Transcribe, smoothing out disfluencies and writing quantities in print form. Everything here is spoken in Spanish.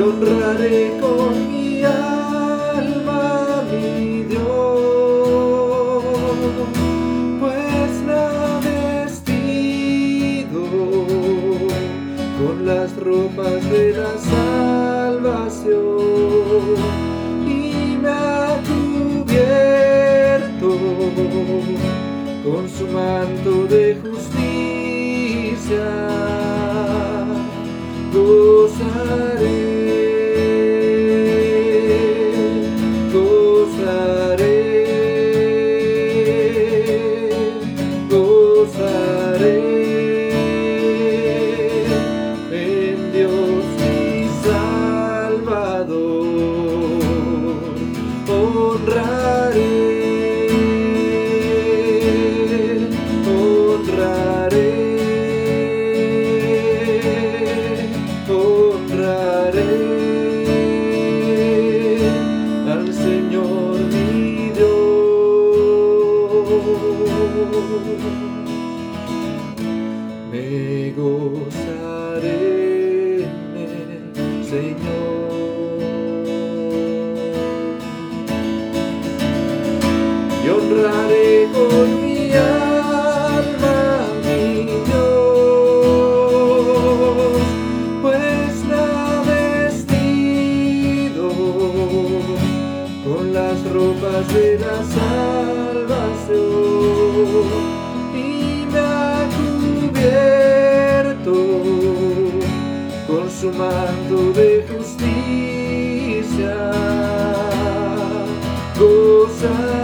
honraré con mi alma mi Dios, pues me ha vestido con las ropas de la salvación y me ha cubierto con su manto de justicia. Gozaré, gozaré, gozaré en Dios mi Salvador. Honraré, honraré, honraré al Señor mi Dios. Me gozaré en el Señor. Y honraré con mi alma mi Dios, pues me ha vestido con las ropas de la salvación y me ha cubierto con su manto de justicia. Gozaré,